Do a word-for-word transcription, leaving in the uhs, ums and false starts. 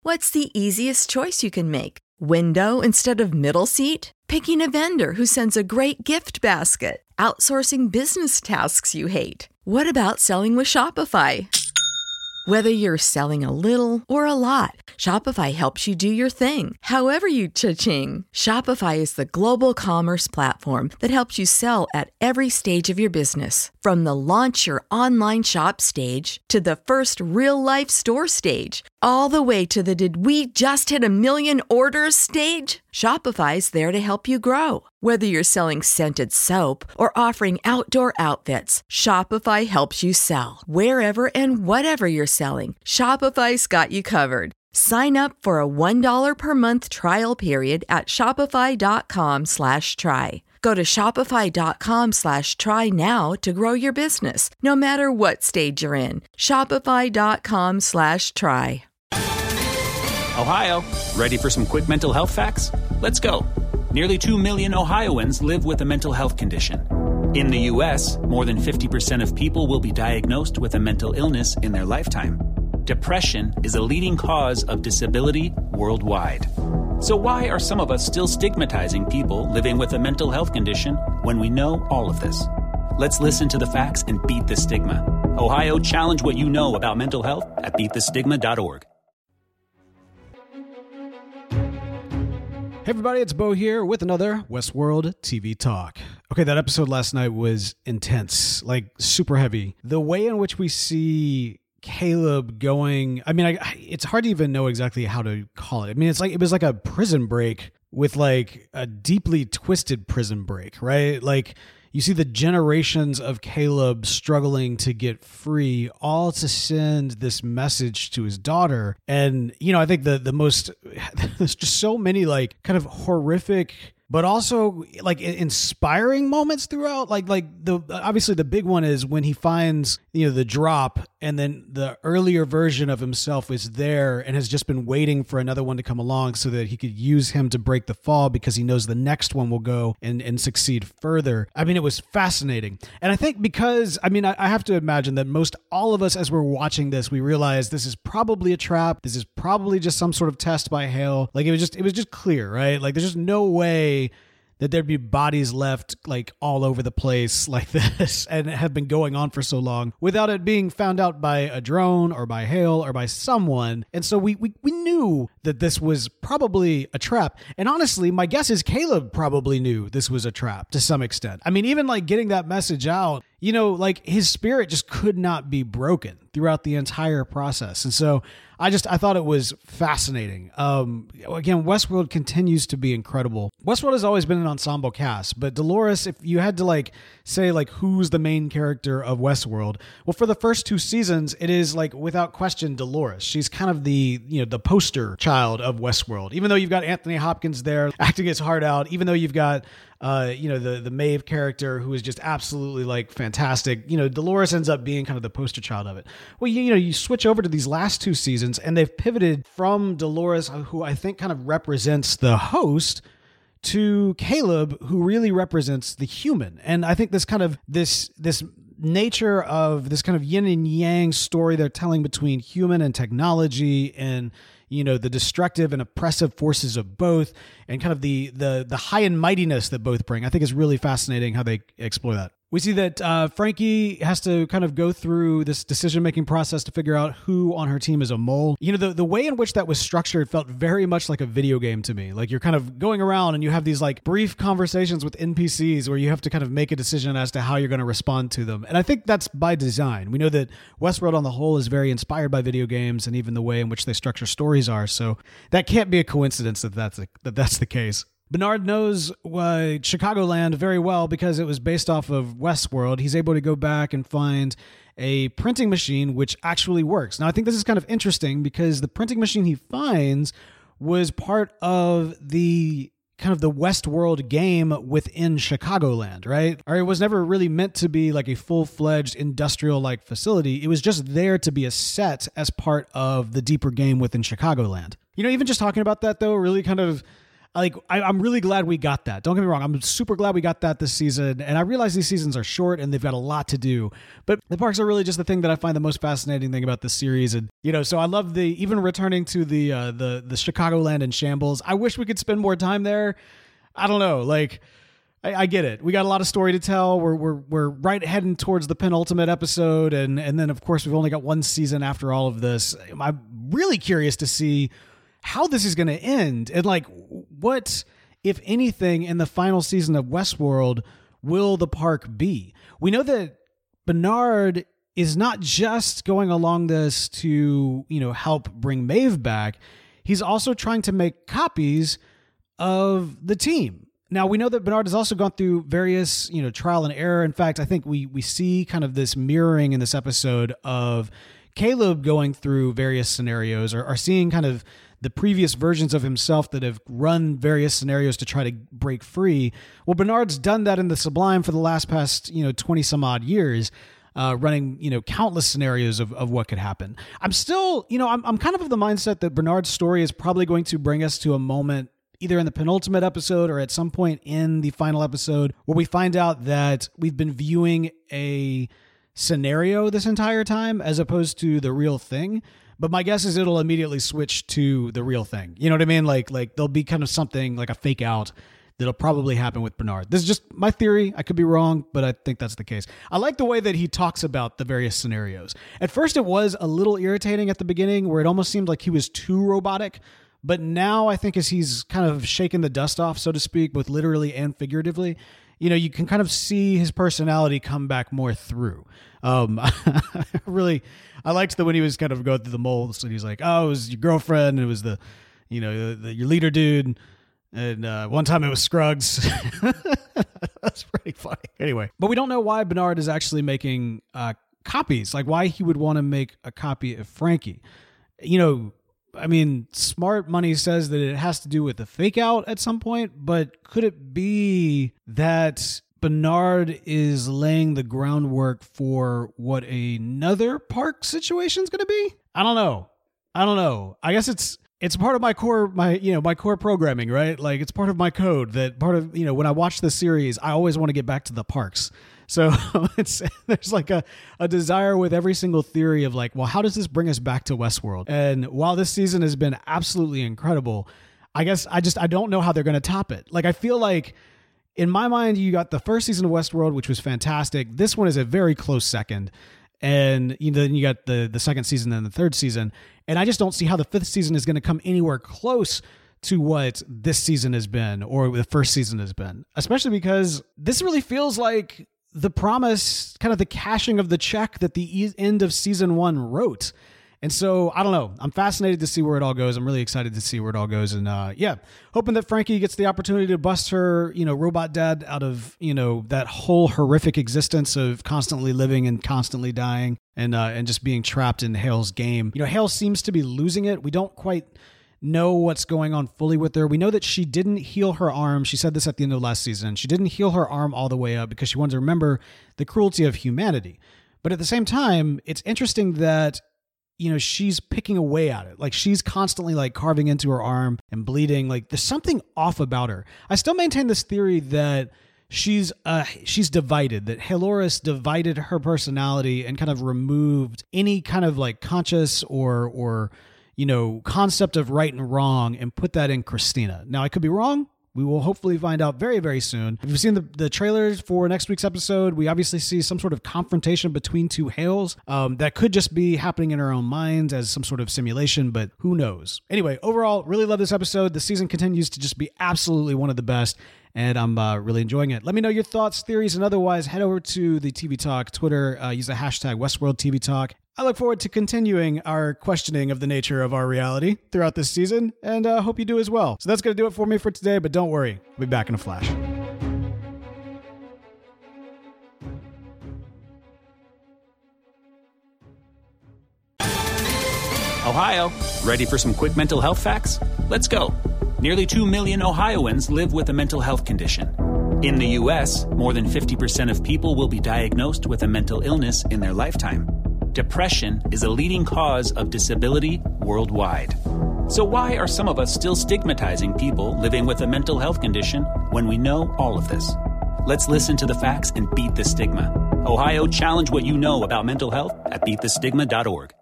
What's the easiest choice you can make? Window instead of middle seat? Picking a vendor who sends a great gift basket? Outsourcing business tasks you hate? What about selling with Shopify? Whether you're selling a little or a lot, Shopify helps you do your thing, however you cha-ching. Shopify is the global commerce platform that helps you sell at every stage of your business. From the launch your online shop stage to the first real-life store stage, all the way to the did we just hit a million orders stage. Shopify's there to help you grow. Whether you're selling scented soap or offering outdoor outfits, Shopify helps you sell. Wherever and whatever you're selling, Shopify's got you covered. Sign up for a one dollar per month trial period at shopify.com slash try. Go to shopify.com slash try now to grow your business, no matter what stage you're in. Shopify.com slash try. Ohio, ready for some quick mental health facts? Let's go. Nearly two million Ohioans live with a mental health condition. In the U S, more than fifty percent of people will be diagnosed with a mental illness in their lifetime. Depression is a leading cause of disability worldwide. So why are some of us still stigmatizing people living with a mental health condition when we know all of this? Let's listen to the facts and beat the stigma. Ohio, challenge what you know about mental health at beat the stigma dot org. Hey everybody, it's Bo here with another Westworld T V Talk. Okay, that episode last night was intense, like super heavy. The way in which we see Caleb going, I mean, I, it's hard to even know exactly how to call it. I mean, it's like, it was like a prison break with like a deeply twisted prison break, right? Like you see the generations of Caleb struggling to get free, all to send this message to his daughter. And, you know, I think the, the most, there's just so many like kind of horrific, but also like inspiring moments throughout. Like, like the, obviously the big one is when he finds, you know, the drop, and then the earlier version of himself is there and has just been waiting for another one to come along so that he could use him to break the fall because he knows the next one will go and, and succeed further. I mean, it was fascinating. And I think because, I mean, I, I have to imagine that most all of us as we're watching this, we realize this is probably a trap. This is probably just some sort of test by Hale. Like it was just, it was just clear, right? Like there's just no way that there'd be bodies left like all over the place like this and it had been going on for so long without it being found out by a drone or by Hale or by someone. And so we, we, we knew that this was probably a trap. And honestly, my guess is Caleb probably knew this was a trap to some extent. I mean, even like getting that message out, you know, like his spirit just could not be broken throughout the entire process. And so I just, I thought it was fascinating. Um, again, Westworld continues to be incredible. Westworld has always been an ensemble cast, but Dolores, if you had to like say like who's the main character of Westworld, well, for the first two seasons, it is like without question Dolores. She's kind of the, you know, the poster child of Westworld, even though you've got Anthony Hopkins there acting his heart out, even though you've got Uh, you know, the, the Maeve character who is just absolutely like fantastic. You know, Dolores ends up being kind of the poster child of it. Well, you, you know, you switch over to these last two seasons and they've pivoted from Dolores, who I think kind of represents the host, to Caleb, who really represents the human. And I think this kind of, this, this nature of this kind of yin and yang story they're telling between human and technology and, you know, the destructive and oppressive forces of both and kind of the the the high and mightiness that both bring. I think it's really fascinating how they explore that. We see that uh, Frankie has to kind of go through this decision-making process to figure out who on her team is a mole. You know, the, the way in which that was structured felt very much like a video game to me. Like you're kind of going around and you have these like brief conversations with N P Cs where you have to kind of make a decision as to how you're going to respond to them. And I think that's by design. We know that Westworld on the whole is very inspired by video games and even the way in which they structure stories are. So that can't be a coincidence that that's, a, that that's the case. Bernard knows uh, Chicagoland very well because it was based off of Westworld. He's able to go back and find a printing machine which actually works. Now, I think this is kind of interesting because the printing machine he finds was part of the kind of the Westworld game within Chicagoland, right? Or it was never really meant to be like a full-fledged industrial-like facility. It was just there to be a set as part of the deeper game within Chicagoland. You know, even just talking about that, though, really kind of like, I, I'm really glad we got that. Don't get me wrong. I'm super glad we got that this season. And I realize these seasons are short and they've got a lot to do. But the parks are really just the thing that I find the most fascinating thing about this series. And, you know, so I love the, even returning to the, uh, the, the Chicagoland in shambles. I wish we could spend more time there. I don't know. Like, I, I get it. We got a lot of story to tell. We're, we're, we're right heading towards the penultimate episode. And, and then, of course, we've only got one season after all of this. I'm really curious to see how this is going to end, and like what, if anything, in the final season of Westworld will the park be? We know that Bernard is not just going along this to, you know, help bring Maeve back. He's also trying to make copies of the team. Now, we know that Bernard has also gone through various, you know, trial and error. In fact, I think we we see kind of this mirroring in this episode of Caleb going through various scenarios, or, or seeing kind of the previous versions of himself that have run various scenarios to try to break free. Well, Bernard's done that in the Sublime for the last past, you know, twenty some odd years, uh, running, you know, countless scenarios of, of what could happen. I'm still, you know, I'm, I'm kind of of the mindset that Bernard's story is probably going to bring us to a moment either in the penultimate episode or at some point in the final episode where we find out that we've been viewing a scenario this entire time as opposed to the real thing. But my guess is it'll immediately switch to the real thing. You know what I mean? Like, like there'll be kind of something like a fake out that'll probably happen with Bernard. This is just my theory. I could be wrong, but I think that's the case. I like the way that he talks about the various scenarios. At first, it was a little irritating at the beginning where it almost seemed like he was too robotic. But now I think as he's kind of shaken the dust off, so to speak, both literally and figuratively, you know, you can kind of see his personality come back more through. Um, really, I liked the when he was kind of going through the moles and he's like, oh, it was your girlfriend. And it was the, you know, the, the, your leader dude. And uh, one time it was Scruggs. That's pretty funny. Anyway, but we don't know why Bernard is actually making uh, copies, like why he would want to make a copy of Frankie. You know, I mean, smart money says that it has to do with the fake out at some point, but could it be that Bernard is laying the groundwork for what another park situation is going to be? I don't know. I don't know. I guess it's it's part of my core, my you know, my core programming, right? Like it's part of my code that part of, you know, when I watch the series, I always want to get back to the parks. So it's there's like a, a desire with every single theory of like, well, how does this bring us back to Westworld? And while this season has been absolutely incredible, I guess I just I don't know how they're going to top it. Like I feel like in my mind, you got the first season of Westworld, which was fantastic. This one is a very close second. And you know, then you got the, the second season and the third season. And I just don't see how the fifth season is going to come anywhere close to what this season has been or the first season has been, especially because this really feels like the promise, kind of the cashing of the check that the end of season one wrote. And so, I don't know. I'm fascinated to see where it all goes. I'm really excited to see where it all goes. And uh, yeah, hoping that Frankie gets the opportunity to bust her, you know, robot dad out of, you know, that whole horrific existence of constantly living and constantly dying and uh, and just being trapped in Hale's game. You know, Hale seems to be losing it. We don't quite know what's going on fully with her. We know that she didn't heal her arm. She said this at the end of last season. She didn't heal her arm all the way up because she wanted to remember the cruelty of humanity. But at the same time, it's interesting that, you know, she's picking away at it. Like she's constantly like carving into her arm and bleeding. Like there's something off about her. I still maintain this theory that she's uh she's divided, that Halores divided her personality and kind of removed any kind of like conscious or or you know, concept of right and wrong and put that in Christina. Now, I could be wrong. We will hopefully find out very, very soon. If you've seen the, the trailers for next week's episode, we obviously see some sort of confrontation between two Hales. Um, that could just be happening in our own minds as some sort of simulation, but who knows? Anyway, overall, really love this episode. The season continues to just be absolutely one of the best, and I'm uh, really enjoying it. Let me know your thoughts, theories, and otherwise, head over to the T V Talk Twitter. Uh, use the hashtag Westworld T V Talk. I look forward to continuing our questioning of the nature of our reality throughout this season, and uh, hope you do as well. So that's going to do it for me for today, but don't worry. We'll be back in a flash. Ohio, ready for some quick mental health facts? Let's go. Nearly two million Ohioans live with a mental health condition. In the U S, more than fifty percent of people will be diagnosed with a mental illness in their lifetime. Depression is a leading cause of disability worldwide. So why are some of us still stigmatizing people living with a mental health condition when we know all of this? Let's listen to the facts and beat the stigma. Ohio, challenge what you know about mental health at beat the stigma dot org.